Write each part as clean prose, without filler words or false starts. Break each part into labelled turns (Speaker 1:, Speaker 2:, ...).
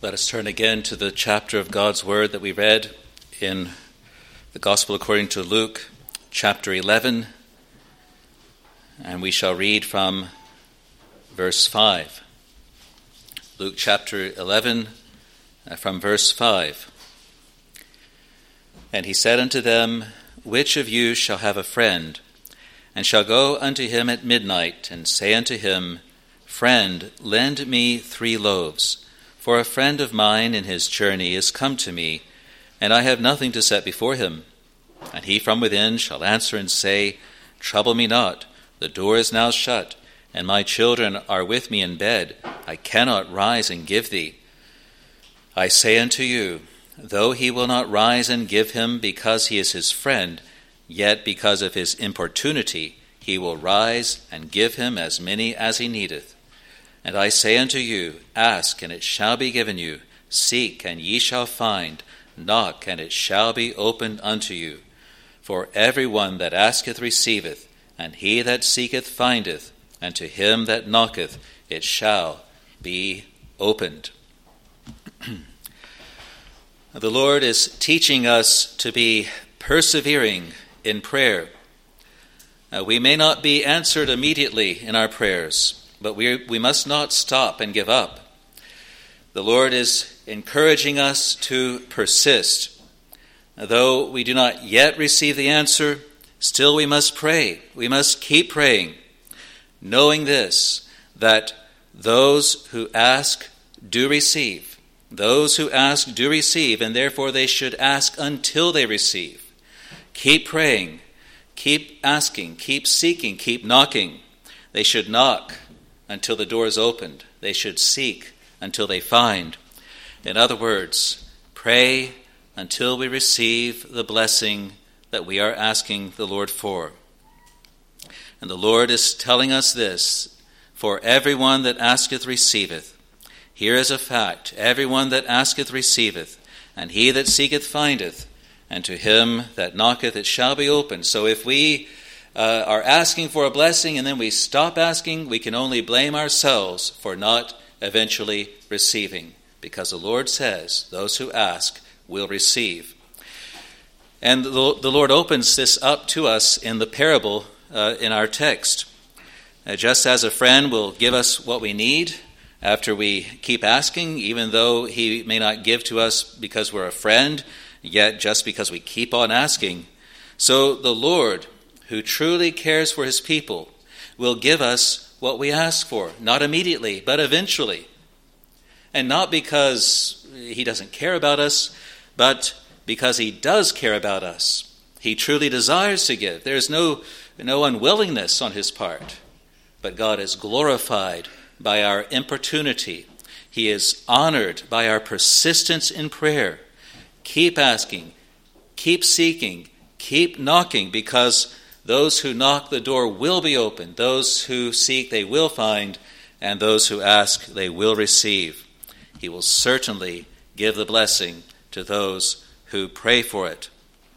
Speaker 1: Let us turn again to the chapter of God's Word that we read in the Gospel according to Luke, chapter 11, and we shall read from verse 5. Luke chapter 11, from verse 5. And he said unto them, Which of you shall have a friend, and shall go unto him at midnight, and say unto him, Friend, lend me 3 loaves, for a friend of mine in his journey is come to me, and I have nothing to set before him. And he from within shall answer and say, Trouble me not, the door is now shut, and my children are with me in bed. I cannot rise and give thee. I say unto you, though he will not rise and give him because he is his friend, yet because of his importunity he will rise and give him as many as he needeth. And I say unto you, Ask, and it shall be given you. Seek, and ye shall find. Knock, and it shall be opened unto you. For every one that asketh receiveth, and he that seeketh findeth, and to him that knocketh it shall be opened. The Lord is teaching us to be persevering in prayer. We may not be answered immediately in our prayers, but we must not stop and give up. The Lord is encouraging us to persist. Though we do not yet receive the answer, still we must pray. We must keep praying, knowing this, that those who ask do receive. Those who ask do receive, and therefore they should ask until they receive. Keep praying, keep asking, keep seeking, keep knocking. They should knock until the door is opened. They should seek until they find. In other words, pray until we receive the blessing that we are asking the Lord for. And the Lord is telling us this, For everyone that asketh receiveth. Here is a fact, everyone that asketh receiveth, and he that seeketh findeth, and to him that knocketh it shall be opened. So if we are asking for a blessing and then we stop asking, we can only blame ourselves for not eventually receiving, because the Lord says those who ask will receive. And the Lord opens this up to us in the parable in our text. Just as a friend will give us what we need after we keep asking, even though he may not give to us because we're a friend, yet just because we keep on asking, so the Lord, who truly cares for his people, will give us what we ask for, not immediately, but eventually. And not because he doesn't care about us, but because he does care about us. He truly desires to give. There is no unwillingness on his part, but God is glorified by our importunity. He is honored by our persistence in prayer. Keep asking, keep seeking, keep knocking, because those who knock, the door will be opened. Those who seek, they will find. And those who ask, they will receive. He will certainly give the blessing to those who pray for it.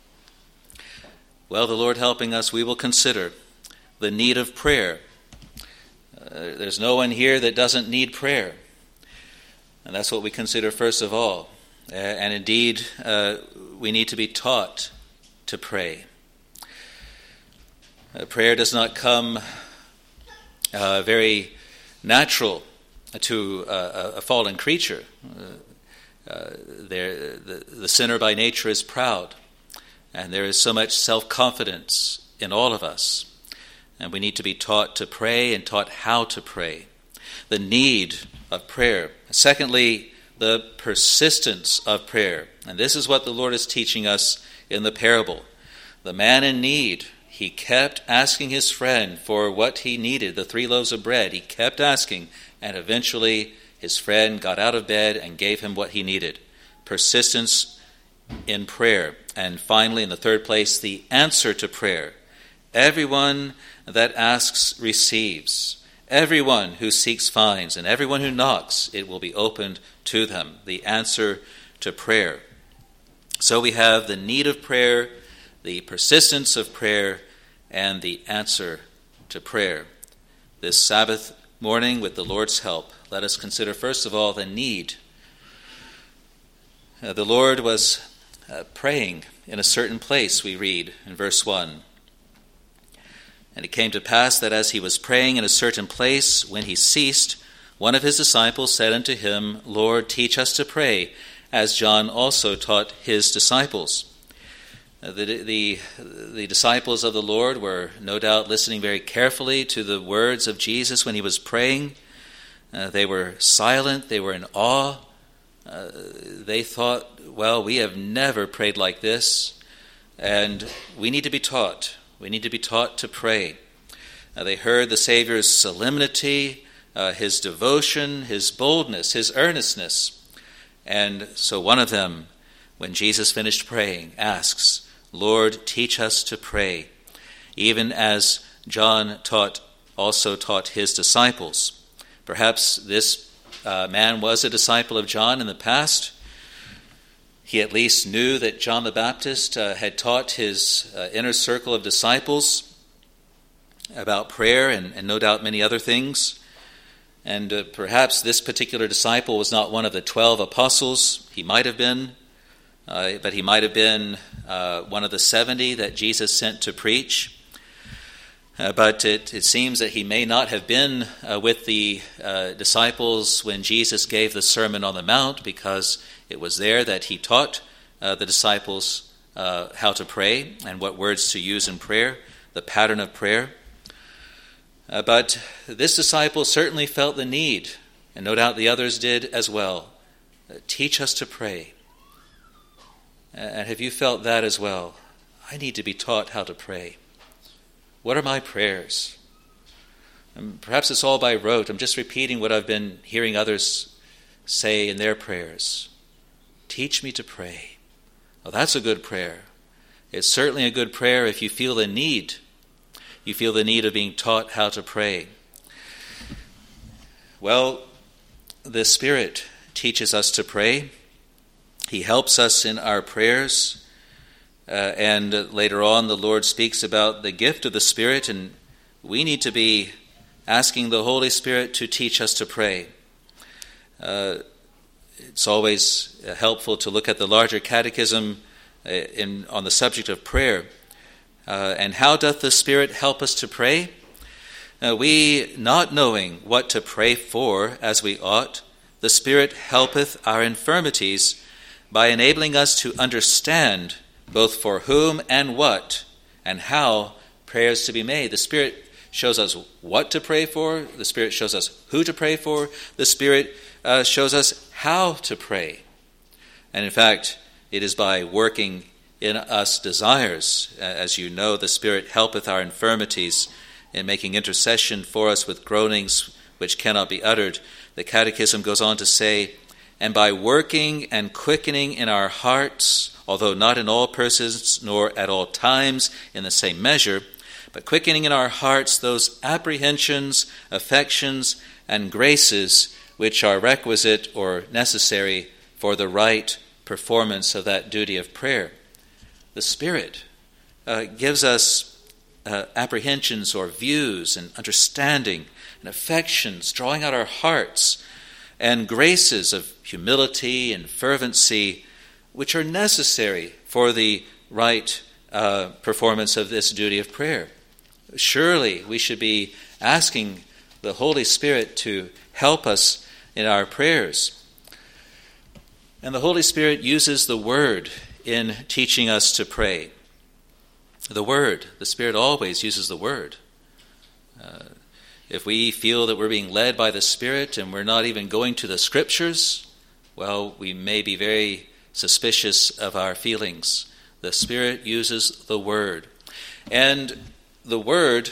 Speaker 1: Well, the Lord helping us, we will consider the need of prayer. There's no one here that doesn't need prayer. And that's what we consider first of all. And indeed, we need to be taught to pray. Prayer does not come very natural to a fallen creature. The sinner by nature is proud, and there is so much self-confidence in all of us. And we need to be taught to pray and taught how to pray. The need of prayer. Secondly, the persistence of prayer. And this is what the Lord is teaching us in the parable. The man in need, he kept asking his friend for what he needed, the 3 loaves of bread. He kept asking, and eventually his friend got out of bed and gave him what he needed. Persistence in prayer. And finally, in the third place, the answer to prayer. Everyone that asks receives. Everyone who seeks finds, and everyone who knocks, it will be opened to them. The answer to prayer. So we have the need of prayer, the persistence of prayer, and the answer to prayer. This Sabbath morning, with the Lord's help, let us consider first of all the need. The Lord was praying in a certain place, we read in verse 1. And it came to pass that as he was praying in a certain place, when he ceased, one of his disciples said unto him, Lord, teach us to pray, as John also taught his disciples. The disciples of the Lord were no doubt listening very carefully to the words of Jesus when he was praying. They were silent, they were in awe. They thought, well, we have never prayed like this, and we need to be taught. We need to be taught to pray. They heard the Savior's solemnity, his devotion, his boldness, his earnestness. And so one of them, when Jesus finished praying, asks, Lord, teach us to pray, even as John also taught his disciples. Perhaps this man was a disciple of John in the past. He at least knew that John the Baptist had taught his inner circle of disciples about prayer and no doubt many other things. And perhaps this particular disciple was not one of the 12 apostles. He might have been, but he might have been one of the 70 that Jesus sent to preach. But it seems that he may not have been with the disciples when Jesus gave the Sermon on the Mount, because it was there that he taught the disciples how to pray and what words to use in prayer, the pattern of prayer. But this disciple certainly felt the need, and no doubt the others did as well. Teach us to pray. And have you felt that as well? I need to be taught how to pray. What are my prayers? And perhaps it's all by rote. I'm just repeating what I've been hearing others say in their prayers. Teach me to pray. Well, that's a good prayer. It's certainly a good prayer if you feel the need. You feel the need of being taught how to pray. Well, the Spirit teaches us to pray. He helps us in our prayers. And later on, the Lord speaks about the gift of the Spirit, and we need to be asking the Holy Spirit to teach us to pray. It's always helpful to look at the larger catechism on the subject of prayer. And how doth the Spirit help us to pray? We, not knowing what to pray for as we ought, the Spirit helpeth our infirmities by enabling us to understand both for whom and what and how prayers to be made. The Spirit shows us what to pray for. The Spirit shows us who to pray for. The Spirit shows us how to pray. And in fact, it is by working in us desires. As you know, the Spirit helpeth our infirmities in making intercession for us with groanings which cannot be uttered. The Catechism goes on to say, and by working and quickening in our hearts, although not in all persons nor at all times in the same measure, but quickening in our hearts those apprehensions, affections, and graces which are requisite or necessary for the right performance of that duty of prayer. The Spirit gives us apprehensions or views and understanding and affections, drawing out our hearts, and graces of humility and fervency, which are necessary for the right performance of this duty of prayer. Surely we should be asking the Holy Spirit to help us in our prayers. And the Holy Spirit uses the Word in teaching us to pray. The Word, the Spirit always uses the Word. If we feel that we're being led by the Spirit and we're not even going to the Scriptures, well, we may be very suspicious of our feelings. The Spirit uses the Word. And the Word,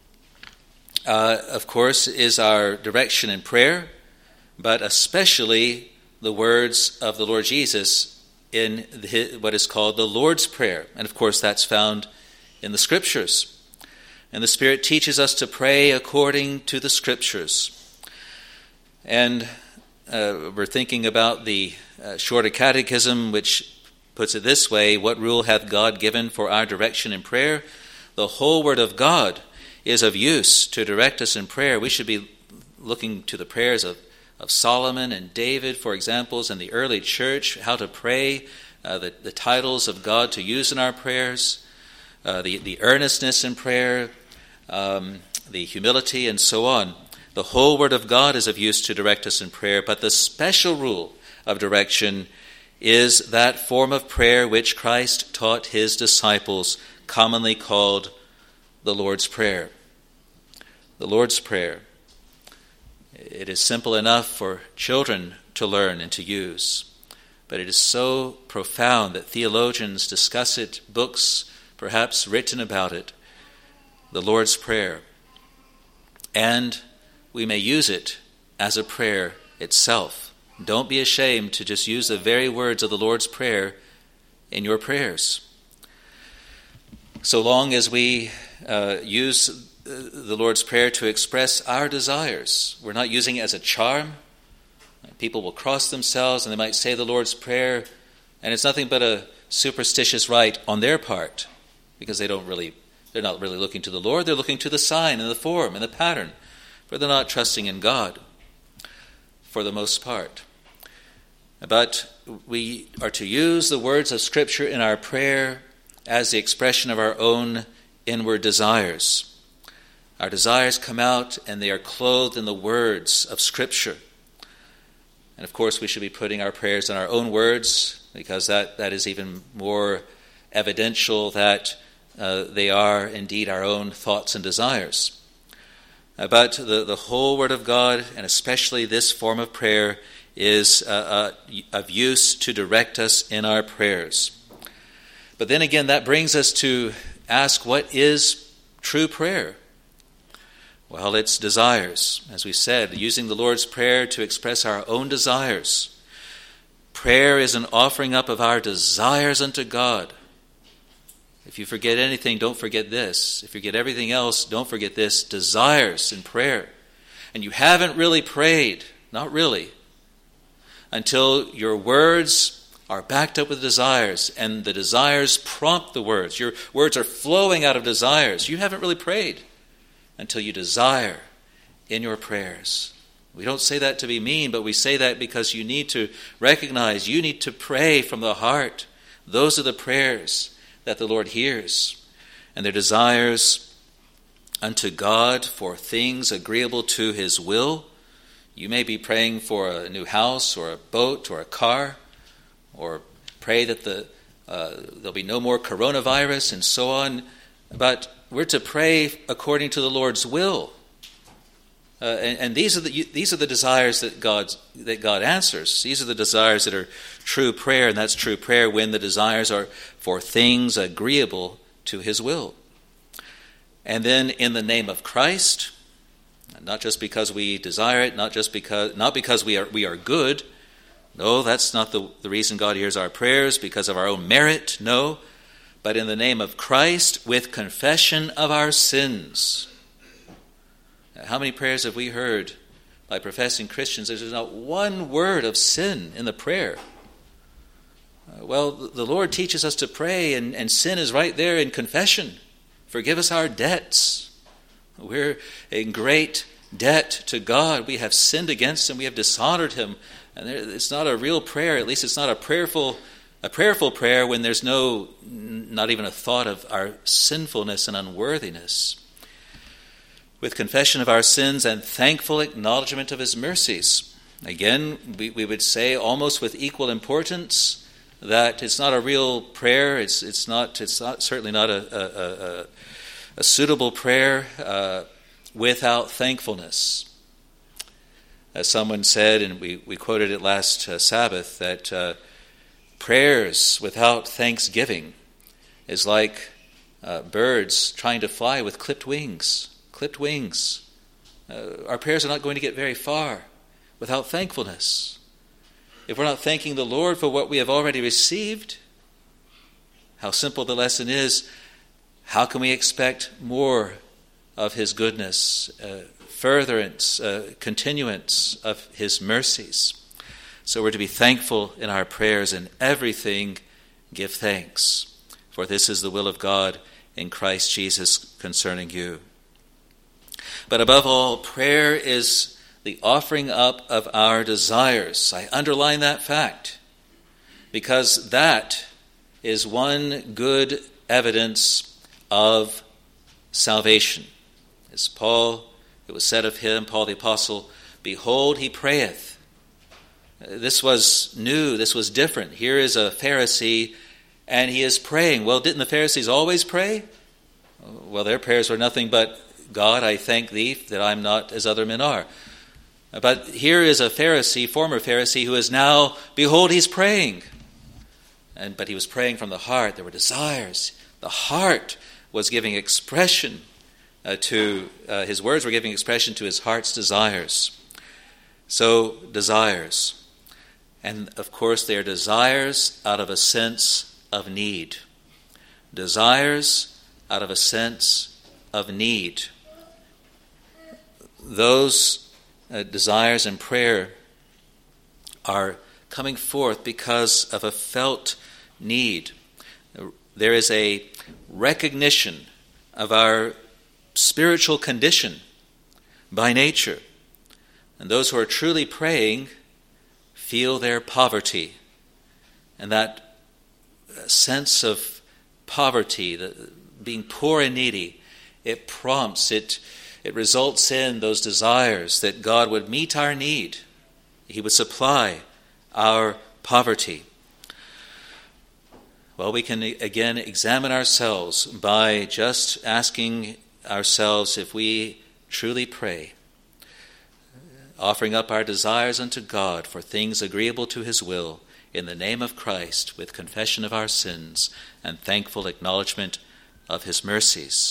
Speaker 1: of course, is our direction in prayer, but especially the words of the Lord Jesus in what is called the Lord's Prayer. And of course, that's found in the Scriptures. And the Spirit teaches us to pray according to the Scriptures. And we're thinking about the Shorter Catechism, which puts it this way: what rule hath God given for our direction in prayer? The whole Word of God is of use to direct us in prayer. We should be looking to the prayers of Solomon and David for examples in the early church, how to pray, the titles of God to use in our prayers, the earnestness in prayer, the humility, and so on. The whole Word of God is of use to direct us in prayer, but the special rule of direction is that form of prayer which Christ taught his disciples, commonly called the Lord's Prayer. The Lord's Prayer. It is simple enough for children to learn and to use, but it is so profound that theologians discuss it, books perhaps written about it, the Lord's Prayer. And we may use it as a prayer itself. Don't be ashamed to just use the very words of the Lord's Prayer in your prayers. So long as we use the Lord's Prayer to express our desires, we're not using it as a charm. People will cross themselves and they might say the Lord's Prayer, and it's nothing but a superstitious rite on their part, because they're not really looking to the Lord. They're looking to the sign and the form and the pattern, for they're not trusting in God for the most part. But we are to use the words of Scripture in our prayer as the expression of our own inward desires. Our desires come out and they are clothed in the words of Scripture. And of course we should be putting our prayers in our own words, because that is even more evidential that they are indeed our own thoughts and desires. But the whole Word of God, and especially this form of prayer, is of use to direct us in our prayers. But then again, that brings us to ask, what is true prayer? Well, it's desires. As we said, using the Lord's Prayer to express our own desires. Prayer is an offering up of our desires unto God. If you forget anything, don't forget this. If you forget everything else, don't forget this: desires in prayer. And you haven't really prayed, not really, until your words are backed up with desires, and the desires prompt the words. Your words are flowing out of desires. You haven't really prayed until you desire in your prayers. We don't say that to be mean, but we say that because you need to recognize, you need to pray from the heart. Those are the prayers that the Lord hears, and their desires unto God for things agreeable to his will. You may be praying for a new house or a boat or a car, or pray that there'll be no more coronavirus and so on. But we're to pray according to the Lord's will. And these are the desires that God answers. These are the desires that are true prayer, and that's true prayer when the desires are for things agreeable to his will. And then in the name of Christ, not just because we desire it, not because we are good. No, that's not the reason God hears our prayers, because of our own merit. No, but in the name of Christ, with confession of our sins. How many prayers have we heard by professing Christians? There's not one word of sin in the prayer. Well, the Lord teaches us to pray, and sin is right there in confession. Forgive us our debts. We're in great debt to God. We have sinned against him. We have dishonored him. And it's not a real prayer. At least it's not a prayerful prayer when there's not even a thought of our sinfulness and unworthiness. With confession of our sins and thankful acknowledgement of his mercies. Again, we would say almost with equal importance that it's not a real prayer. It's certainly not a suitable prayer without thankfulness. As someone said, and we quoted it last Sabbath, that prayers without thanksgiving is like birds trying to fly with clipped wings. Clipped wings. Our prayers are not going to get very far without thankfulness. If we're not thanking the Lord for what we have already received, how simple the lesson is. How can we expect more of his goodness, furtherance, continuance of his mercies? So we're to be thankful in our prayers. In everything give thanks, for this is the will of God in Christ Jesus concerning you. But above all, prayer is the offering up of our desires. I underline that fact because that is one good evidence of salvation. As it was said of him, Paul the Apostle, "Behold, he prayeth." This was new, this was different. Here is a Pharisee, and he is praying. Well, didn't the Pharisees always pray? Well, their prayers were nothing but, "God, I thank thee that I'm not as other men are." But here is a Pharisee, former Pharisee, who is now, behold, he's praying. But he was praying from the heart. There were desires. The heart was giving expression his words were giving expression to his heart's desires. So, desires. And, of course, they are desires out of a sense of need. Desires out of a sense of need. Those desires in prayer are coming forth because of a felt need. There is a recognition of our spiritual condition by nature. And those who are truly praying feel their poverty. And that sense of poverty, being poor and needy, it prompts, it results in those desires that God would meet our need. He would supply our poverty. Well, we can again examine ourselves by just asking ourselves if we truly pray, offering up our desires unto God for things agreeable to his will in the name of Christ, with confession of our sins and thankful acknowledgement of his mercies.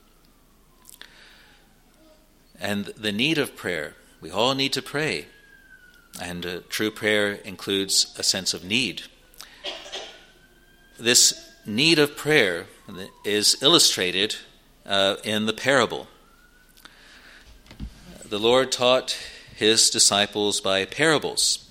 Speaker 1: And the need of prayer. We all need to pray. And true prayer includes a sense of need. This need of prayer is illustrated in the parable. The Lord taught his disciples by parables.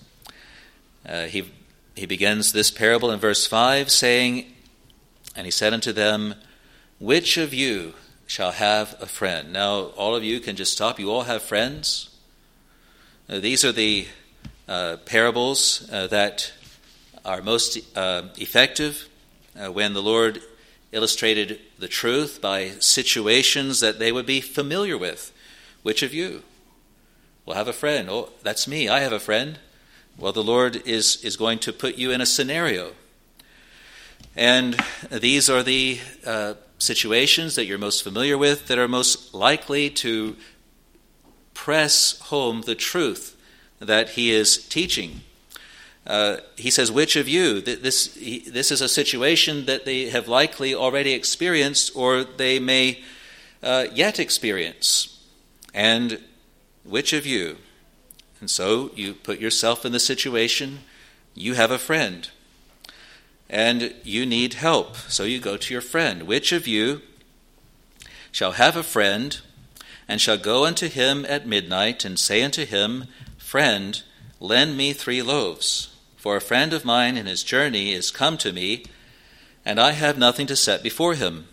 Speaker 1: He begins this parable in verse 5 saying, "And he said unto them, Which of you shall have a friend?" Now, all of you can just stop. You all have friends. These are the parables that are most effective when the Lord illustrated the truth by situations that they would be familiar with. Which of you will have a friend? Oh, that's me. I have a friend. Well, the Lord is going to put you in a scenario. And these are the situations that you're most familiar with that are most likely to press home the truth that he is teaching. He says, which of you? This is a situation that they have likely already experienced or they may yet experience. And which of you? And so you put yourself in the situation, you have a friend, and you need help. So you go to your friend. Which of you shall have a friend, and shall go unto him at midnight, and say unto him, Friend, lend me 3 loaves, for a friend of mine in his journey is come to me, and I have nothing to set before him.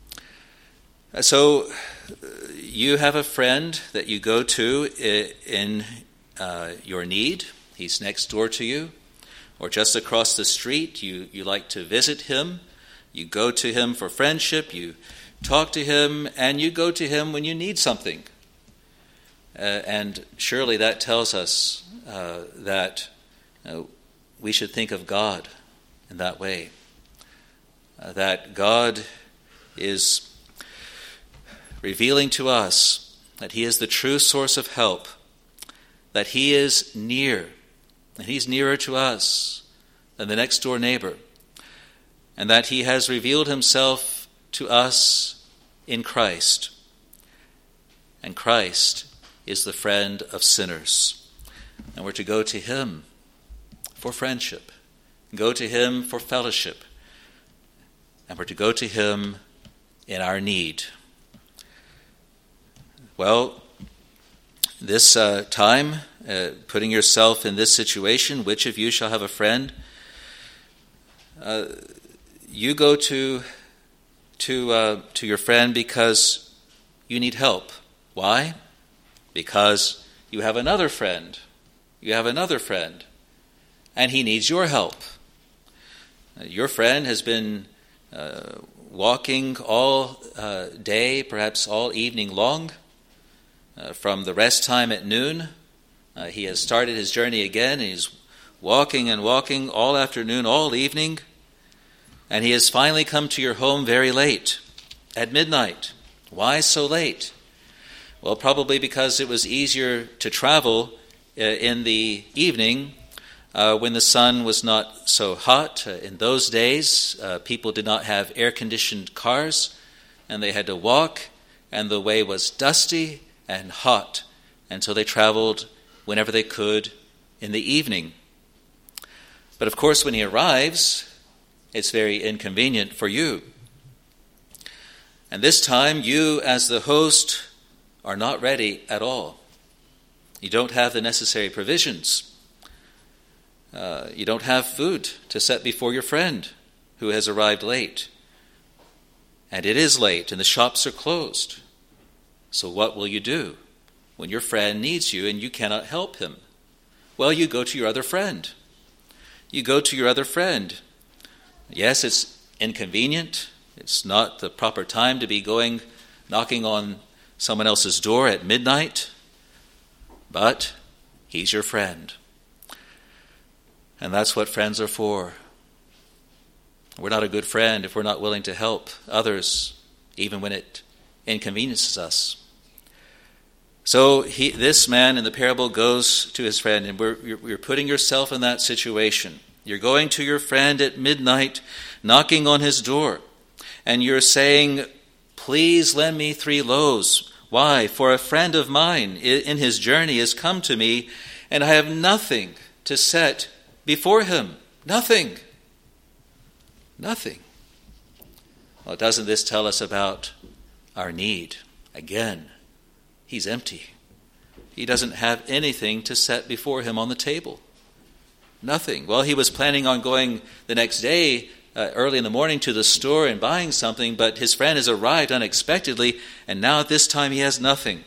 Speaker 1: So you have a friend that you go to in your need. He's next door to you, or just across the street. You like to visit him. You go to him for friendship. You talk to him, and you go to him when you need something. And surely that tells us that we should think of God in that way. That God is revealing to us that he is the true source of help, that he is near, and he's nearer to us than the next door neighbor, and that he has revealed himself to us in Christ. And Christ is the friend of sinners. And we're to go to him for friendship, go to him for fellowship, and we're to go to him in our need. Well, this time, putting yourself in this situation, which of you shall have a friend? You go to your friend because you need help. Why? Because you have another friend. You have another friend, and he needs your help. Your friend has been walking all day, perhaps all evening long, from the rest time at noon. He has started his journey again, and he's walking and walking all afternoon, all evening, and he has finally come to your home very late, at midnight. Why so late? Well, probably because it was easier to travel in the evening when the sun was not so hot. In those days, people did not have air-conditioned cars, and they had to walk, and the way was dusty and hot, and so they traveled whenever they could in the evening. But of course, when he arrives, it's very inconvenient for you. And this time, you as the host are not ready at all. You don't have the necessary provisions. You don't have food to set before your friend who has arrived late. And it is late, and the shops are closed. So what will you do when your friend needs you and you cannot help him? Well, you go to your other friend. You go to your other friend. Yes, it's inconvenient. It's not the proper time to be knocking on someone else's door at midnight, but he's your friend. And that's what friends are for. We're not a good friend if we're not willing to help others, even when it inconveniences us. So this man in the parable goes to his friend, and you're putting yourself in that situation. You're going to your friend at midnight, knocking on his door, and you're saying, "Please lend me 3 loaves. Why? For a friend of mine in his journey has come to me, and I have nothing to set before him." Nothing. Nothing. Well, doesn't this tell us about our need? Again, he's empty. He doesn't have anything to set before him on the table. Nothing. Well, he was planning on going the next day early in the morning to the store and buying something, but his friend has arrived unexpectedly, and now at this time he has nothing.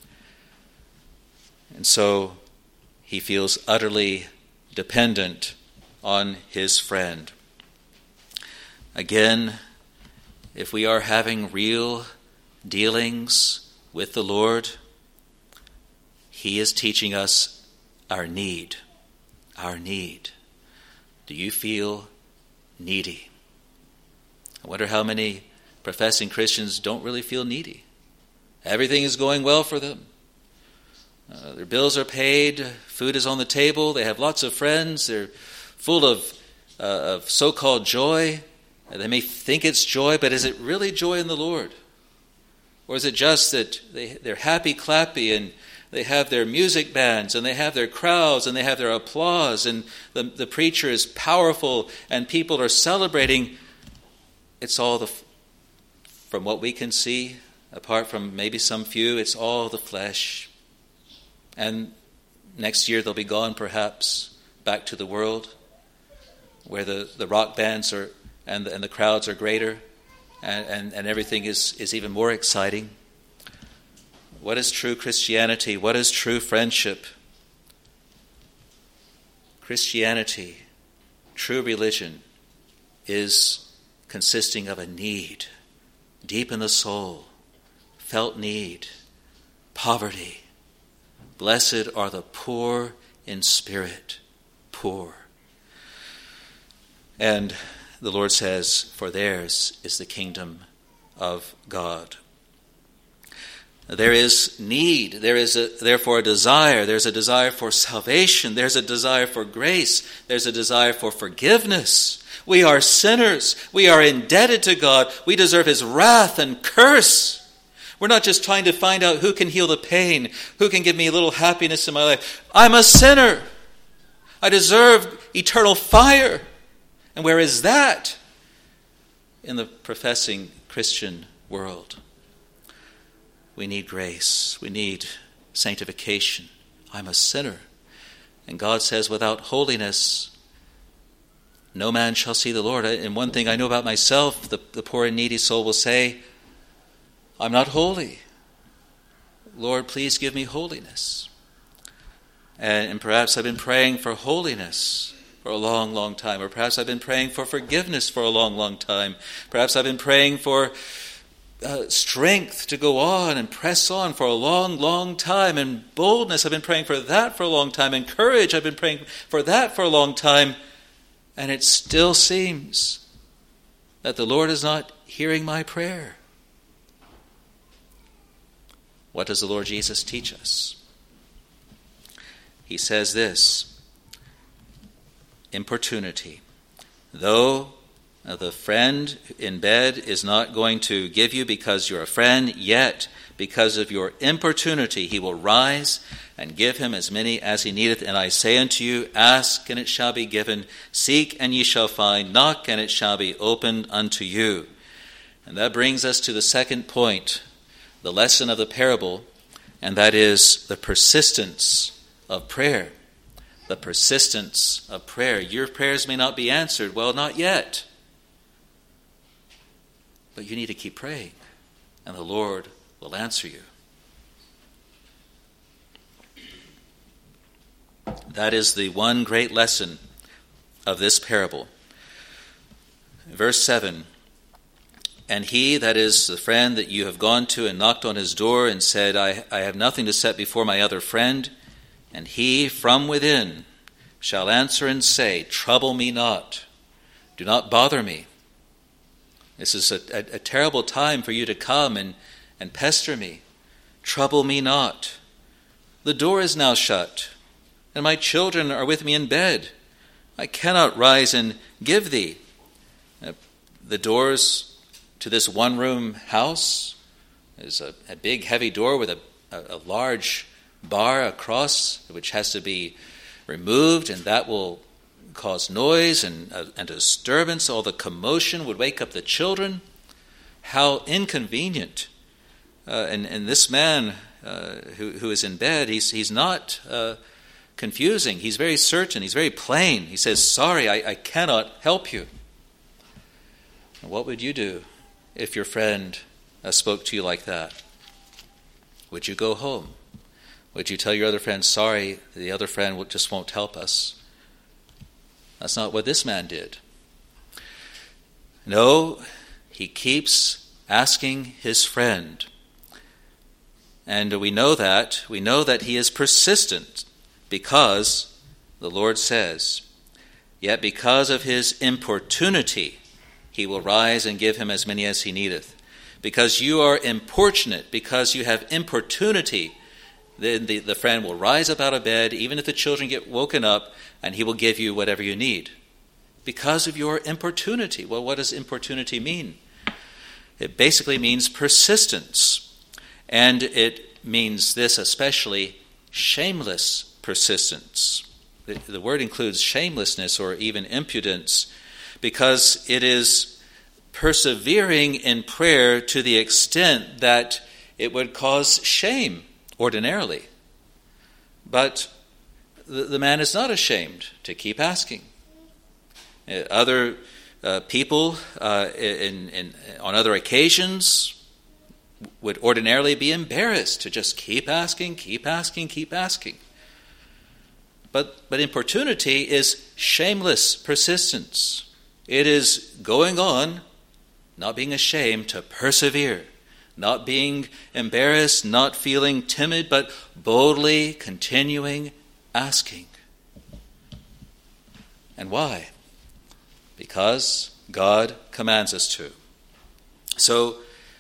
Speaker 1: And so he feels utterly dependent on his friend. Again, if we are having real dealings with the Lord, he is teaching us our need. Our need. Do you feel needy? I wonder how many professing Christians don't really feel needy. Everything is going well for them. Their bills are paid, food is on the table, they have lots of friends, they're full of so-called joy. They may think it's joy, but is it really joy in the Lord? Or is it just that they're happy, clappy, and they have their music bands, and they have their crowds, and they have their applause, and the preacher is powerful, and people are celebrating? It's all from what we can see, apart from maybe some few, it's all the flesh. And next year they'll be gone, perhaps, back to the world, where the rock bands are and the crowds are greater, and everything is even more exciting. What is true Christianity? What is true friendship? Christianity, true religion, is consisting of a need, deep in the soul, felt need, poverty. Blessed are the poor in spirit, poor. And the Lord says, for theirs is the kingdom of God. There is need. There is therefore a desire. There's a desire for salvation. There's a desire for grace. There's a desire for forgiveness. We are sinners. We are indebted to God. We deserve his wrath and curse. We're not just trying to find out who can heal the pain, who can give me a little happiness in my life. I'm a sinner. I deserve eternal fire. And where is that in the professing Christian world? We need grace. We need sanctification. I'm a sinner. And God says, without holiness, no man shall see the Lord. And one thing I know about myself, the poor and needy soul will say, I'm not holy. Lord, please give me holiness. And perhaps I've been praying for holiness for a long, long time. Or perhaps I've been praying for forgiveness for a long, long time. Perhaps I've been praying for strength to go on and press on for a long, long time. And boldness, I've been praying for that for a long time. And courage, I've been praying for that for a long time. And it still seems that the Lord is not hearing my prayer. What does the Lord Jesus teach us? He says this: importunity. Though the friend in bed is not going to give you because you're a friend, yet because of your importunity he will rise and give him as many as he needeth. And I say unto you, ask and it shall be given, seek and ye shall find, knock and it shall be opened unto you. And that brings us to the second point, the lesson of the parable, and that is the persistence of prayer. The persistence of prayer. Your prayers may not be answered. Well, not yet. But you need to keep praying, and the Lord will answer you. That is the one great lesson of this parable. Verse 7, and he, that is the friend that you have gone to and knocked on his door and said, I have nothing to set before my other friend, and he from within shall answer and say, trouble me not, do not bother me. This is a terrible time for you to come and pester me. Trouble me not. The door is now shut, and my children are with me in bed. I cannot rise and give thee. The doors to this one-room house is a big, heavy door with a large bar across, which has to be removed, and that will cause noise and disturbance. All the commotion would wake up the children. How inconvenient. And this man who is in bed, he's not confusing. He's very certain. He's very plain. He says, sorry, I cannot help you. And what would you do if your friend spoke to you like that? Would you go home? Would you tell your other friend, sorry, the other friend just won't help us? That's not what this man did. No, he keeps asking his friend. And we know that he is persistent because the Lord says, yet because of his importunity, he will rise and give him as many as he needeth. Because you are importunate, because you have importunity, then the friend will rise up out of bed, even if the children get woken up, and he will give you whatever you need. Because of your importunity. Well, what does importunity mean? It basically means persistence. And it means this especially, shameless persistence. The word includes shamelessness or even impudence, because it is persevering in prayer to the extent that it would cause shame ordinarily. But the man is not ashamed to keep asking. Other people on other occasions would ordinarily be embarrassed to just keep asking. But importunity is shameless persistence. It is going on, not being ashamed to persevere, not being embarrassed, not feeling timid, but boldly continuing asking. And why? Because God commands us to. So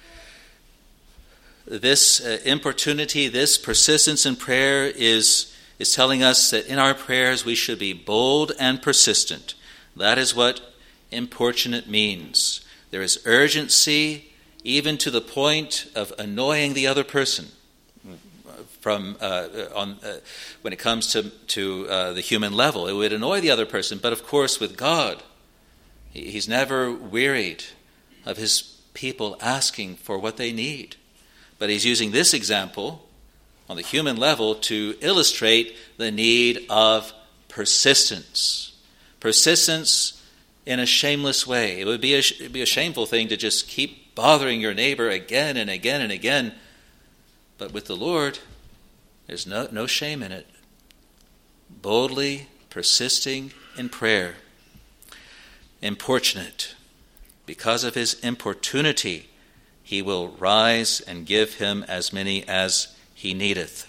Speaker 1: this importunity, this persistence in prayer is telling us that in our prayers we should be bold and persistent. That is what importunate means. There is urgency, even to the point of annoying the other person. When it comes to the human level, it would annoy the other person. But of course, with God, He's never wearied of His people asking for what they need. But He's using this example on the human level to illustrate the need of persistence. Persistence in a shameless way. It would be a shameful thing to just keep bothering your neighbor again and again and again. But with the Lord, there's no shame in it. boldly persisting in prayer. Importunate. Because of his importunity, he will rise and give him as many as he needeth.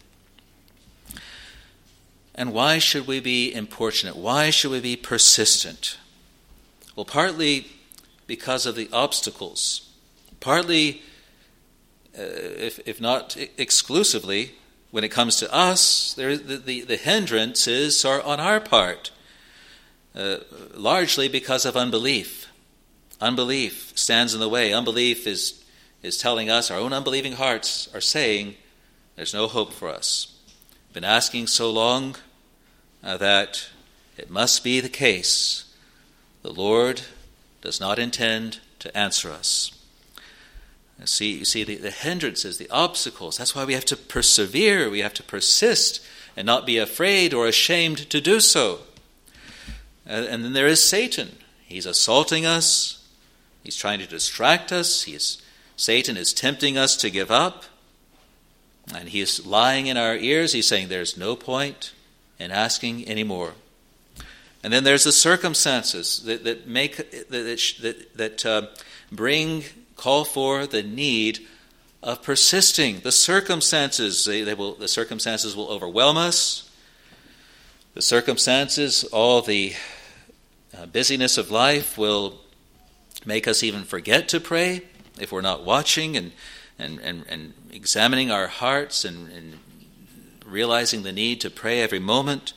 Speaker 1: And why should we be importunate? Why should we be persistent? Well, partly because of the obstacles. Partly, if not exclusively, when it comes to us, the hindrances are on our part, largely because of unbelief. Unbelief stands in the way. Unbelief is telling us, our own unbelieving hearts are saying, there's no hope for us. Been asking so long that it must be the case. The Lord does not intend to answer us. You see the hindrances, the obstacles. That's why we have to persevere. We have to persist and not be afraid or ashamed to do so. And then there is Satan. He's assaulting us. He's trying to distract us. Satan is tempting us to give up. And he is lying in our ears. He's saying there's no point in asking anymore. And then there's the circumstances that call for the need of persisting. The circumstances, the circumstances will overwhelm us. The circumstances, all the busyness of life will make us even forget to pray if we're not watching and examining our hearts and realizing the need to pray every moment.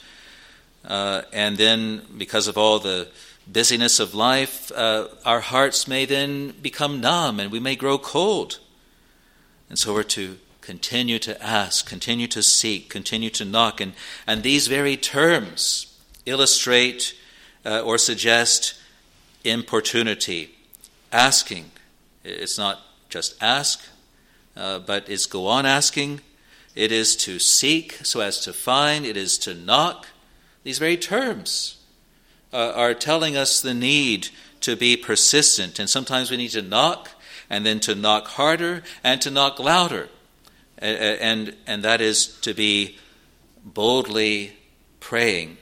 Speaker 1: And then because of all the busyness of life, our hearts may then become numb and we may grow cold. And so we're to continue to ask, continue to seek, continue to knock. And these very terms illustrate or suggest importunity, asking. It's not just ask, but it's go on asking. It is to seek so as to find. It is to knock. These very terms are telling us the need to be persistent. And sometimes we need to knock, and then to knock harder, and to knock louder. And that is to be boldly praying.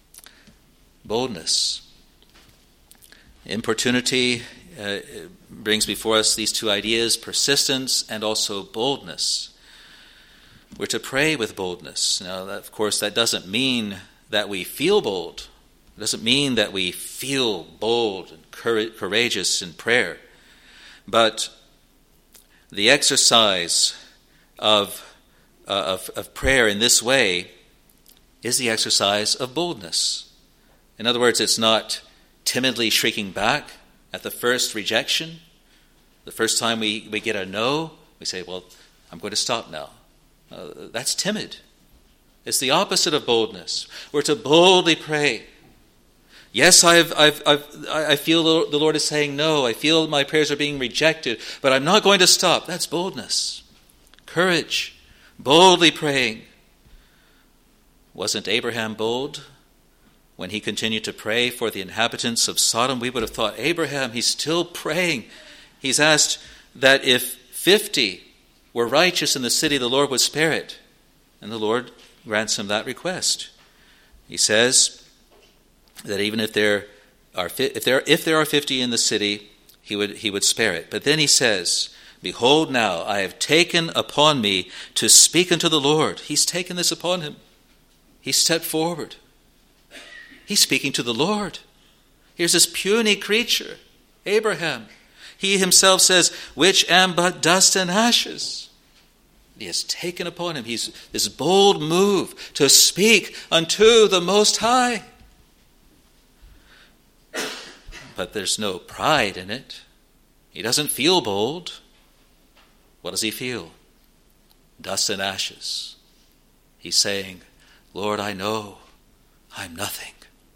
Speaker 1: Boldness. Importunity brings before us these two ideas, persistence and also boldness. We're to pray with boldness. Now, of course, that doesn't mean that we feel bold. It doesn't mean that we feel bold and courageous in prayer. But the exercise of prayer in this way is the exercise of boldness. In other words, it's not timidly shrinking back at the first rejection. The first time we get a no, we say, well, I'm going to stop now. That's timid. It's the opposite of boldness. We're to boldly pray. Yes, I feel the Lord is saying no. I feel my prayers are being rejected, but I'm not going to stop. That's boldness. Courage. Boldly praying. Wasn't Abraham bold when he continued to pray for the inhabitants of Sodom? We would have thought, Abraham, he's still praying. He's asked that if 50 were righteous in the city, the Lord would spare it. And the Lord grants him that request. He says that even if there are 50 in the city, he would spare it. But then he says, behold, now I have taken upon me to speak unto the Lord. He's taken this upon him. He stepped forward. He's speaking to the Lord. Here's this puny creature, Abraham. He himself says, which am but dust and ashes. He has taken upon him this bold move to speak unto the Most High. But there's no pride in it. He doesn't feel bold. What does he feel? Dust and ashes. He's saying, Lord, I know I'm nothing.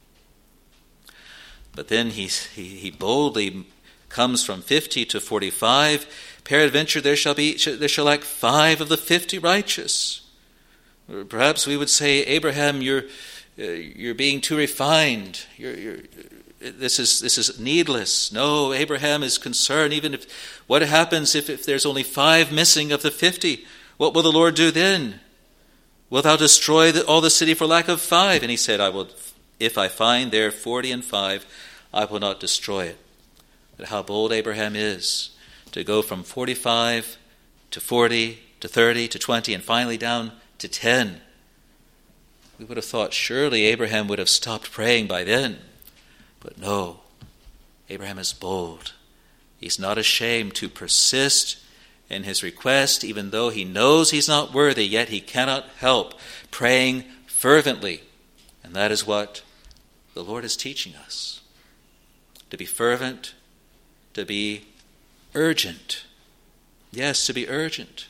Speaker 1: But then he boldly comes from 50 to 45. Peradventure there shall lack 5 of the 50 righteous. Perhaps we would say, Abraham, you're being too refined. This is needless. No, Abraham is concerned. Even if what happens if there's only 5 missing of the 50? What will the Lord do then? Wilt thou destroy all the city for lack of 5? And he said, if I find there 40 and 5, I will not destroy it. But how bold Abraham is to go from 45 to 40 to 30 to 20 and finally down to 10. We would have thought surely Abraham would have stopped praying by then. But no, Abraham is bold. He's not ashamed to persist in his request, even though he knows he's not worthy, yet he cannot help praying fervently. And that is what the Lord is teaching us. To be fervent, to be urgent. Yes, to be urgent.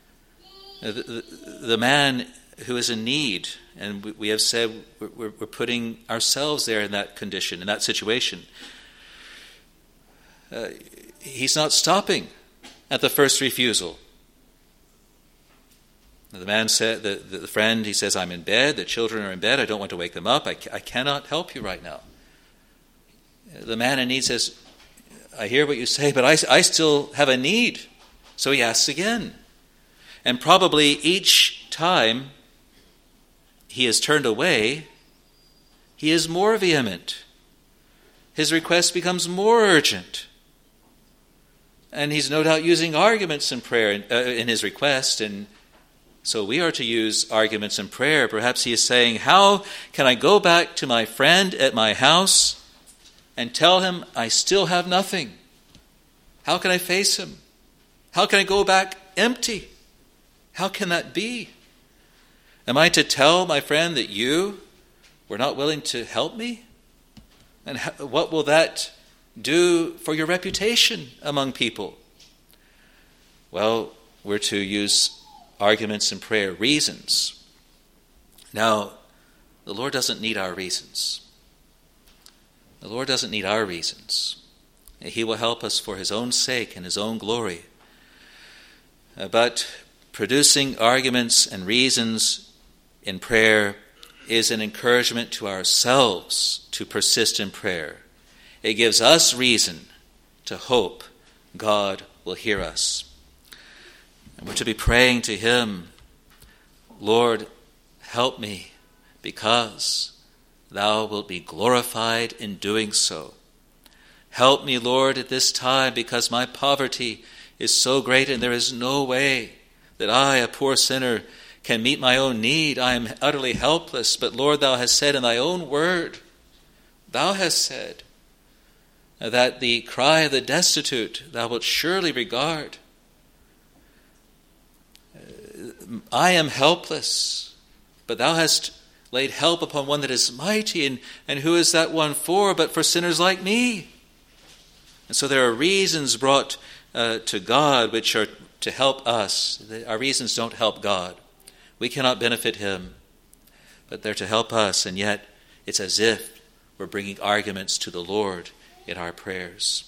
Speaker 1: The man who is in need, and we have said we're putting ourselves there in that condition, in that situation. He's not stopping at the first refusal. The man said, the friend, he says, I'm in bed, the children are in bed, I don't want to wake them up, I cannot help you right now. The man in need says, I hear what you say, but I still have a need. So he asks again. And probably each time he is turned away, he is more vehement. His request becomes more urgent. And he's no doubt using arguments in prayer in his request. And so we are to use arguments in prayer. Perhaps he is saying, how can I go back to my friend at my house and tell him I still have nothing? How can I face him? How can I go back empty? How can that be? Am I to tell my friend that you were not willing to help me? And what will that do for your reputation among people? Well, we're to use arguments in prayer, reasons. Now, the Lord doesn't need our reasons. The Lord doesn't need our reasons. He will help us for his own sake and his own glory. But producing arguments and reasons in prayer is an encouragement to ourselves to persist in prayer. It gives us reason to hope God will hear us. And we're to be praying to him, Lord, help me, because thou wilt be glorified in doing so. Help me, Lord, at this time, because my poverty is so great and there is no way that I, a poor sinner, can meet my own need. I am utterly helpless. But Lord, thou hast said in thy own word, thou hast said that the cry of the destitute thou wilt surely regard. I am helpless, but thou hast laid help upon one that is mighty, and who is that one for but for sinners like me? And so there are reasons brought to God which are to help us. Our reasons don't help God. We cannot benefit him, but they're to help us, and yet it's as if we're bringing arguments to the Lord in our prayers.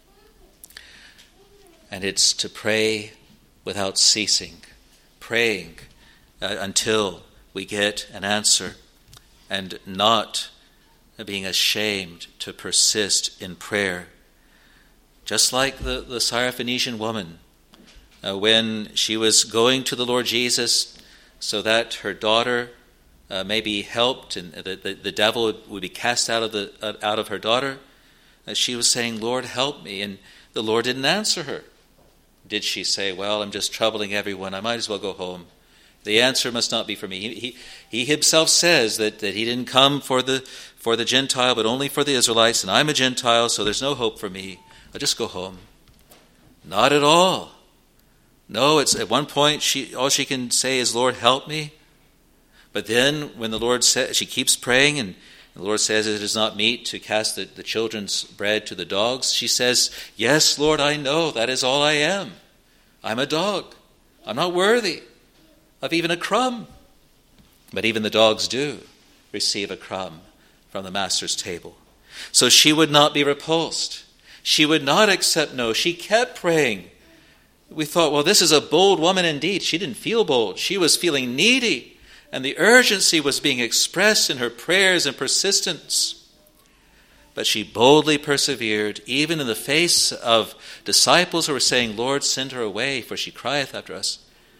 Speaker 1: And it's to pray without ceasing, praying until we get an answer, and not being ashamed to persist in prayer. Just like the Syrophoenician woman, when she was going to the Lord Jesus so that her daughter may be helped and the devil would be cast out of her daughter, she was saying, Lord, help me. And the Lord didn't answer her. Did she say, well, I'm just troubling everyone, I might as well go home? The answer must not be for me. He himself says that he didn't come for the Gentile, but only for the Israelites, and I'm a Gentile, so there's no hope for me. I'll just go home. Not at all. No, it's at one point all she can say is, Lord, help me. But then when the Lord says, she keeps praying, and the Lord says it is not meet to cast the children's bread to the dogs, she says, yes, Lord, I know, that is all I am. I'm a dog. I'm not worthy of even a crumb. But even the dogs do receive a crumb from the master's table. So she would not be repulsed. She would not accept no. She kept praying. We thought, well, this is a bold woman indeed. She didn't feel bold. She was feeling needy. And the urgency was being expressed in her prayers and persistence. But she boldly persevered, even in the face of disciples who were saying, Lord, send her away, for she crieth after us.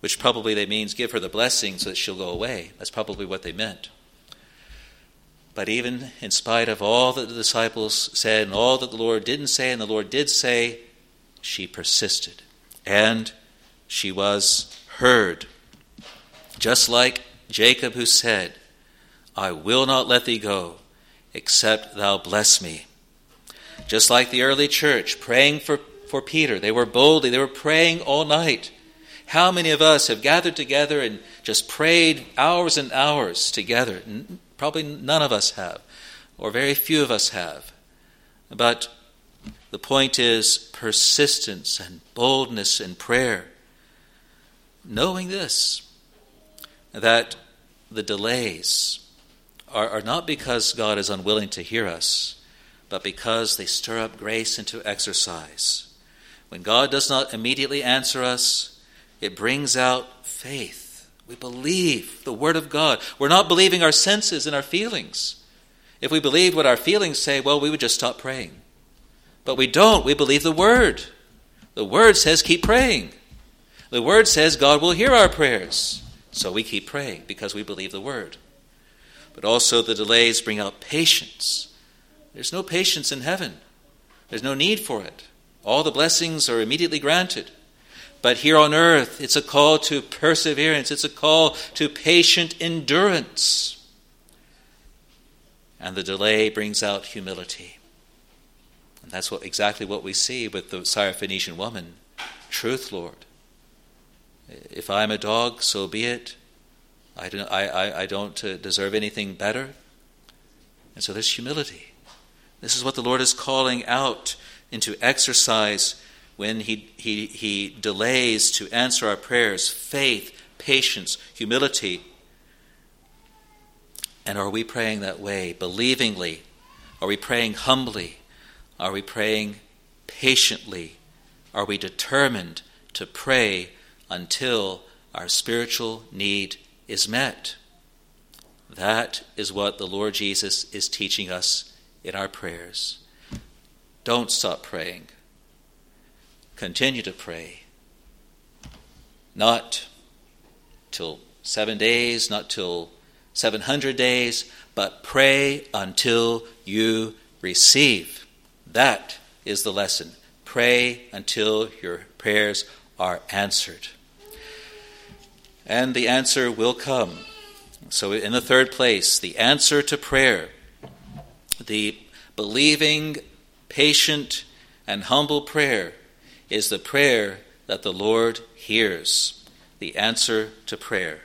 Speaker 1: which probably they means give her the blessing so that she'll go away. That's probably what they meant. But even in spite of all that the disciples said and all that the Lord didn't say and the Lord did say, she persisted. And she was heard. Just like Jacob, who said, I will not let thee go, except thou bless me. Just like the early church praying for Peter. They were praying all night. How many of us have gathered together and just prayed hours and hours together? Probably none of us have, or very few of us have. But the point is persistence and boldness in prayer. Knowing this, that the delays are not because God is unwilling to hear us, but because they stir up grace into exercise. When God does not immediately answer us, it brings out faith. We believe the Word of God. We're not believing our senses and our feelings. If we believed what our feelings say, well, we would just stop praying. But we don't. We believe the Word. The Word says keep praying. The Word says God will hear our prayers. So we keep praying because we believe the Word. But also the delays bring out patience. There's no patience in heaven. There's no need for it. All the blessings are immediately granted. But here on earth, it's a call to perseverance. It's a call to patient endurance. And the delay brings out humility. And that's exactly what we see with the Syrophoenician woman. Truth, Lord. If I'm a dog, so be it. I don't deserve anything better. And so there's humility. This is what the Lord is calling out into exercise when he delays to answer our prayers. Faith, patience, humility. And are we praying that way, believingly? Are we praying humbly? Are we praying patiently? Are we determined to pray until our spiritual need is met? That is what the Lord Jesus is teaching us in our prayers. Don't stop praying. Continue to pray. Not till 7 days, not till 700 days, but pray until you receive. That is the lesson. Pray until your prayers are answered. And the answer will come. So in the third place, the answer to prayer, the believing, patient, and humble prayer is the prayer that the Lord hears. The answer to prayer.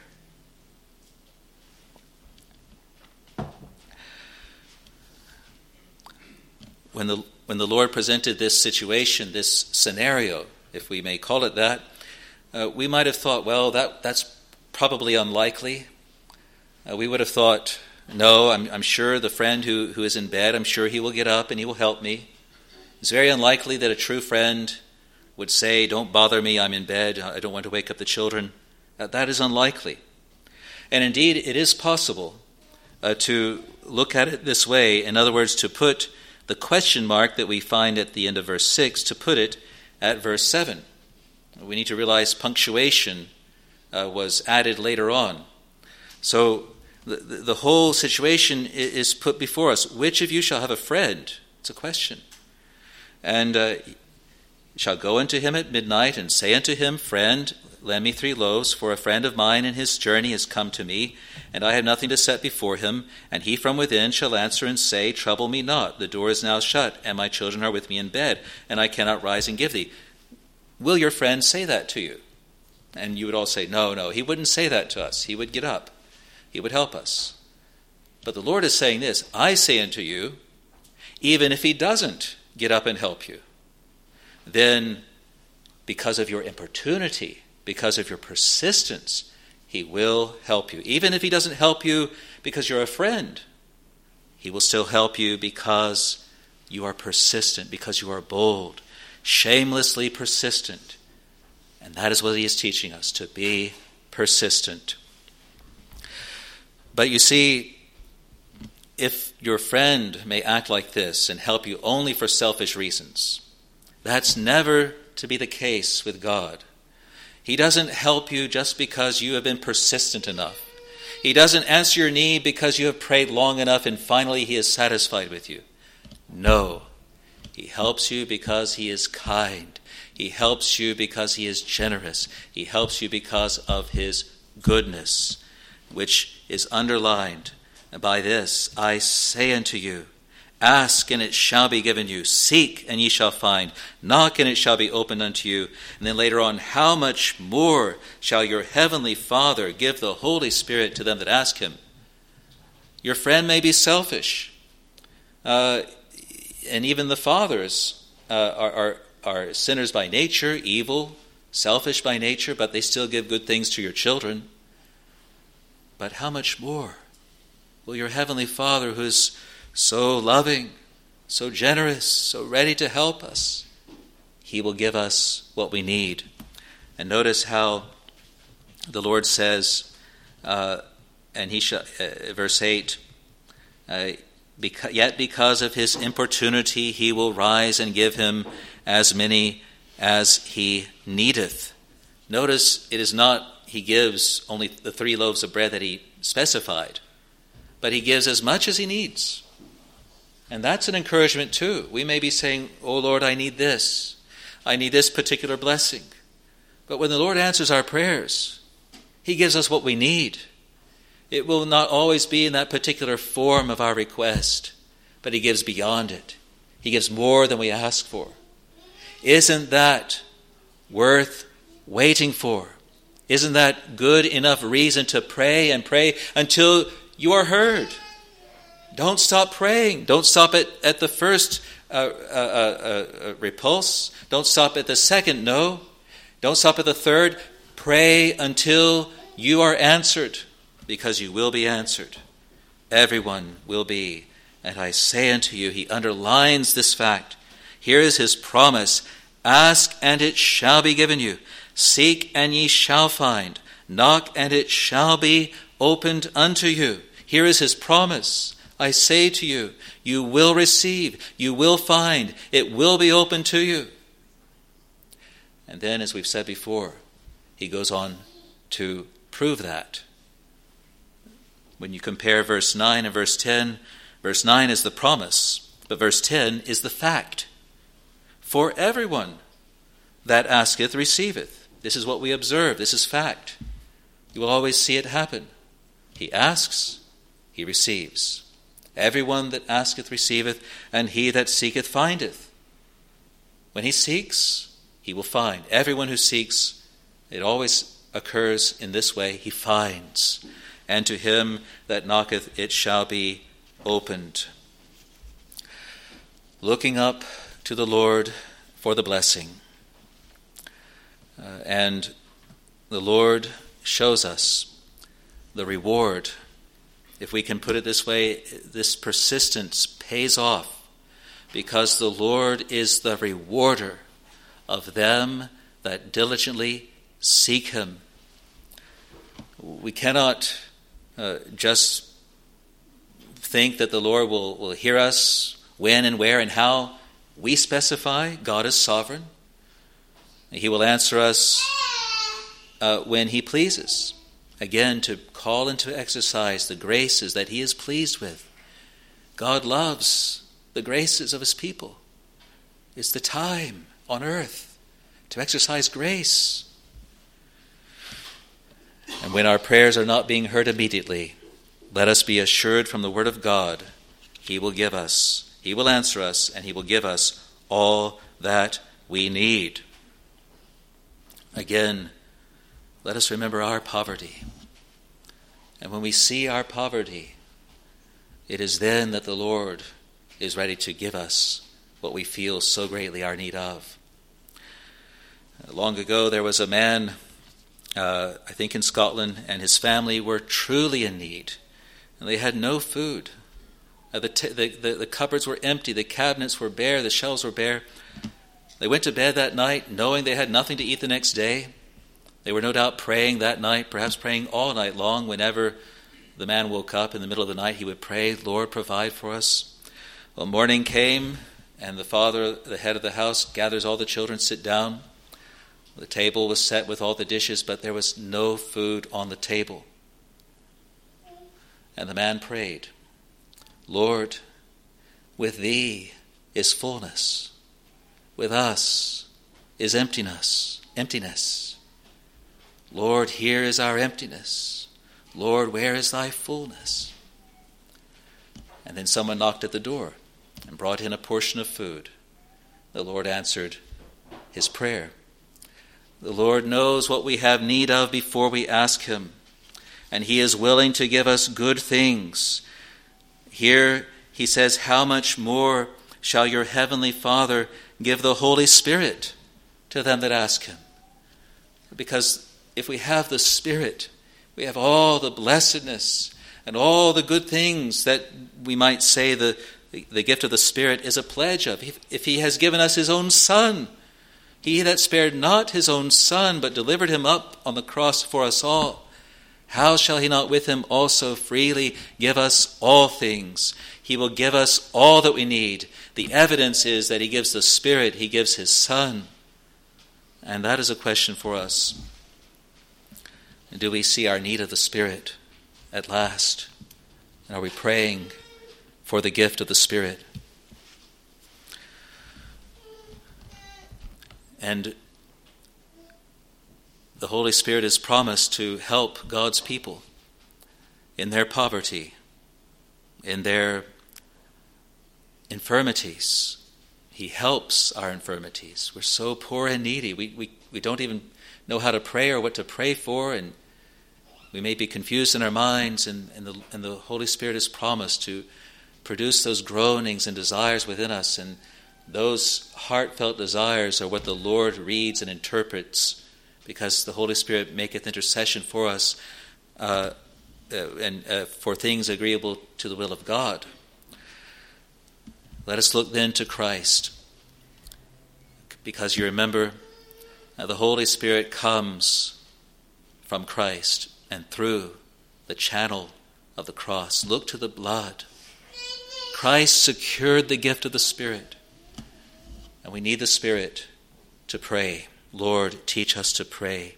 Speaker 1: When the Lord presented this situation, this scenario, if we may call it that, we might have thought, well, that's probably unlikely. We would have thought, no, I'm sure the friend who is in bed, I'm sure he will get up and he will help me. It's very unlikely that a true friend would say, don't bother me, I'm in bed, I don't want to wake up the children. That is unlikely. And indeed, it is possible to look at it this way. In other words, to put the question mark that we find at the end of verse 6, to put it at verse 7. We need to realize punctuation was added later on. So the whole situation is put before us. Which of you shall have a friend? It's a question. And shall go unto him at midnight and say unto him, Friend, lend me 3 loaves, for a friend of mine in his journey is come to me, and I have nothing to set before him. And he from within shall answer and say, Trouble me not, the door is now shut, and my children are with me in bed, and I cannot rise and give thee. Will your friend say that to you? And you would all say, no, he wouldn't say that to us. He would get up. He would help us. But the Lord is saying this, I say unto you, even if he doesn't get up and help you, then because of your importunity, because of your persistence, he will help you. Even if he doesn't help you because you're a friend, he will still help you because you are persistent, because you are bold, shamelessly persistent. And that is what he is teaching us, to be persistent. But you see, if your friend may act like this and help you only for selfish reasons, that's never to be the case with God. He doesn't help you just because you have been persistent enough. He doesn't answer your need because you have prayed long enough and finally he is satisfied with you. No, he helps you because he is kind. He helps you because he is generous. He helps you because of his goodness, which is underlined by this: I say unto you, ask and it shall be given you. Seek and ye shall find. Knock and it shall be opened unto you. And then later on, how much more shall your heavenly Father give the Holy Spirit to them that ask him? Your friend may be selfish. And even the fathers are sinners by nature, evil, selfish by nature, but they still give good things to your children. But how much more will your heavenly Father, who is so loving, so generous, so ready to help us, he will give us what we need. And notice how the Lord says, and he shall, verse 8, yet because of his importunity he will rise and give him as many as he needeth. Notice it is not he gives only the 3 loaves of bread that he specified, but he gives as much as he needs. And that's an encouragement too. We may be saying, oh Lord, I need this. I need this particular blessing. But when the Lord answers our prayers, he gives us what we need. It will not always be in that particular form of our request, but he gives beyond it. He gives more than we ask for. Isn't that worth waiting for? Isn't that good enough reason to pray and pray until you are heard? Don't stop praying. Don't stop at the first repulse. Don't stop at the second no. Don't stop at the third. Pray until you are answered, because you will be answered. Everyone will be. And I say unto you, he underlines this fact. Here is his promise. Ask and it shall be given you. Seek and ye shall find. Knock and it shall be opened unto you. Here is his promise. I say to you, you will receive, you will find, it will be open to you. And then, as we've said before, he goes on to prove that. When you compare verse 9 and verse 10, verse 9 is the promise, but verse 10 is the fact. For everyone that asketh receiveth. This is what we observe. This is fact. You will always see it happen. He asks, he receives. Everyone that asketh receiveth, and he that seeketh findeth. When he seeks, he will find. Everyone who seeks, it always occurs in this way, he finds. And to him that knocketh, it shall be opened. Looking up to the Lord for the blessing. And the Lord shows us the reward. If we can put it this way, this persistence pays off because the Lord is the rewarder of them that diligently seek him. We cannot just think that the Lord will hear us when and where and how we specify. God is sovereign. He will answer us when he pleases. Again, to call into exercise the graces that he is pleased with. God loves the graces of his people. It's the time on earth to exercise grace. And when our prayers are not being heard immediately, let us be assured from the word of God, he will give us, he will answer us, and he will give us all that we need. Again, let us remember our poverty. And when we see our poverty, it is then that the Lord is ready to give us what we feel so greatly our need of. Long ago, there was a man, I think in Scotland, and his family were truly in need. And they had no food. The cupboards were empty, the cabinets were bare, the shelves were bare. They went to bed that night knowing they had nothing to eat the next day. They were no doubt praying that night, perhaps praying all night long. Whenever the man woke up in the middle of the night, he would pray, Lord, provide for us. Well, morning came, and the father, the head of the house, gathers all the children, sit down. The table was set with all the dishes, but there was no food on the table. And the man prayed, Lord, with thee is fullness. With us is emptiness. Lord, here is our emptiness. Lord, where is thy fullness? And then someone knocked at the door and brought in a portion of food. The Lord answered his prayer. The Lord knows what we have need of before we ask him, and he is willing to give us good things. Here he says, how much more shall your heavenly Father give the Holy Spirit to them that ask him? Because if we have the Spirit, we have all the blessedness and all the good things that we might say the gift of the Spirit is a pledge of. If he has given us his own Son, he that spared not his own Son, but delivered him up on the cross for us all, how shall he not with him also freely give us all things? He will give us all that we need. The evidence is that he gives the Spirit, he gives his Son. And that is a question for us. Do we see our need of the Spirit at last? And are we praying for the gift of the Spirit? And the Holy Spirit is promised to help God's people in their poverty, in their infirmities. He helps our infirmities. We're so poor and needy. We don't even know how to pray or what to pray for, and we may be confused in our minds, and the Holy Spirit is promised to produce those groanings and desires within us, and those heartfelt desires are what the Lord reads and interprets, because the Holy Spirit maketh intercession for us and for things agreeable to the will of God. Let us look then to Christ, because you remember the Holy Spirit comes from Christ and through the channel of the cross. Look to the blood. Christ secured the gift of the Spirit. And we need the Spirit to pray. Lord, teach us to pray.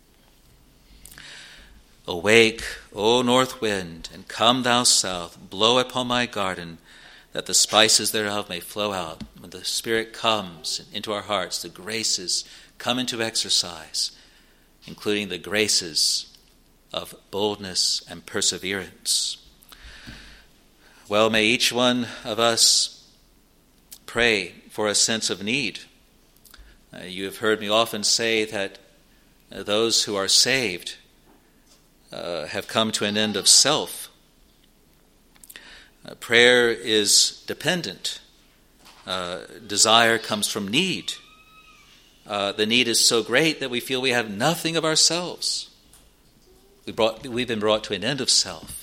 Speaker 1: Awake, O north wind, and come thou south. Blow upon my garden, that the spices thereof may flow out. When the Spirit comes into our hearts, the graces come into exercise, including the graces of boldness and perseverance. Well, may each one of us pray for a sense of need. You have heard me often say that those who are saved have come to an end of self. Prayer is dependent. Desire comes from need. The need is so great that we feel we have nothing of ourselves. We've been brought to an end of self.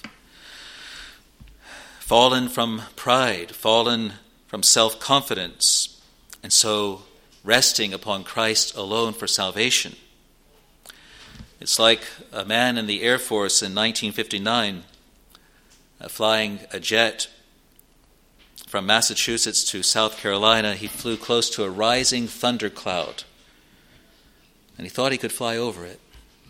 Speaker 1: Fallen from pride, fallen from self-confidence, and so resting upon Christ alone for salvation. It's like a man in the Air Force in 1959 flying a jet from Massachusetts to South Carolina. He flew close to a rising thundercloud, and he thought he could fly over it.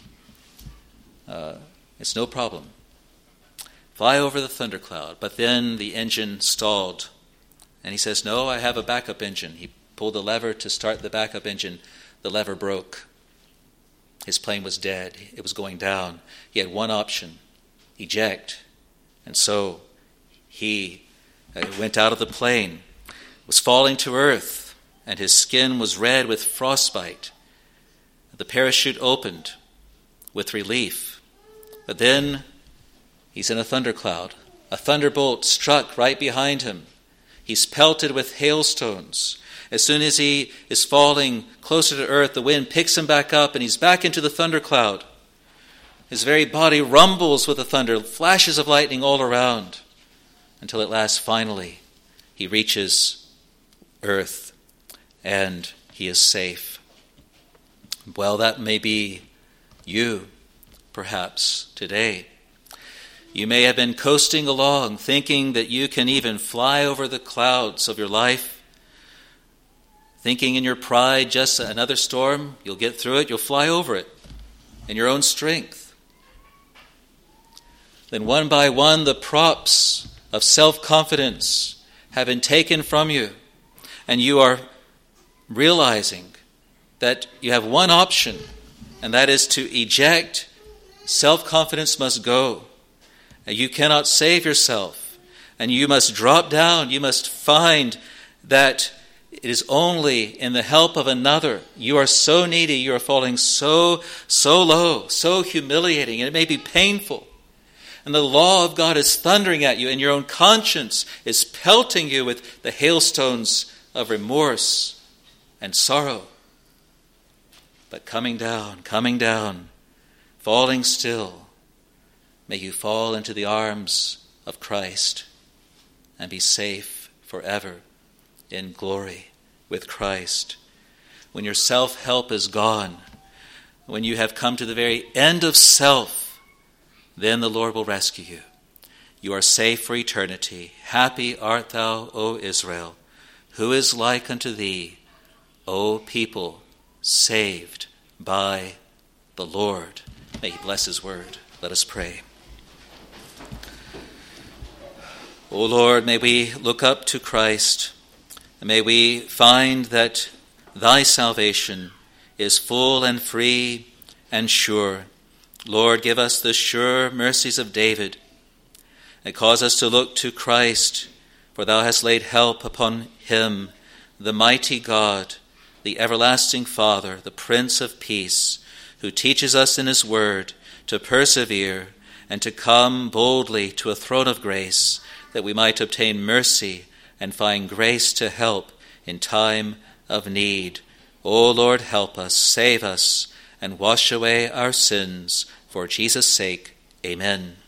Speaker 1: It's no problem. Fly over the thundercloud. But then the engine stalled, and he says, no, I have a backup engine. He pulled the lever to start the backup engine. The lever broke. His plane was dead. It was going down. He had one option, eject. And so he went out of the plane, was falling to earth, and his skin was red with frostbite. The parachute opened with relief. But then he's in a thundercloud. A thunderbolt struck right behind him. He's pelted with hailstones. As soon as he is falling closer to earth, the wind picks him back up, and he's back into the thundercloud. His very body rumbles with the thunder, flashes of lightning all around, until at last, finally, he reaches earth, and he is safe. Well, that may be you, perhaps, today. You may have been coasting along, thinking that you can even fly over the clouds of your life, thinking in your pride just another storm, you'll get through it, you'll fly over it in your own strength. Then one by one the props of self-confidence have been taken from you, and you are realizing that you have one option, and that is to eject. Self-confidence must go. You cannot save yourself, and you must drop down. You must find that it is only in the help of another. You are so needy, you are falling so low, so humiliating, and it may be painful. And the law of God is thundering at you, and your own conscience is pelting you with the hailstones of remorse and sorrow. But coming down, falling still, may you fall into the arms of Christ and be safe forever in glory with Christ. When your self-help is gone, when you have come to the very end of self, then the Lord will rescue you. You are safe for eternity. Happy art thou, O Israel. Who is like unto thee, O people saved by the Lord? May he bless his word. Let us pray. O Lord, may we look up to Christ, and may we find that thy salvation is full and free and sure. Lord, give us the sure mercies of David, and cause us to look to Christ, for thou hast laid help upon him, the mighty God, the everlasting Father, the Prince of Peace, who teaches us in his word to persevere and to come boldly to a throne of grace, that we might obtain mercy and find grace to help in time of need. O Lord, help us, save us, and wash away our sins. For Jesus' sake, amen.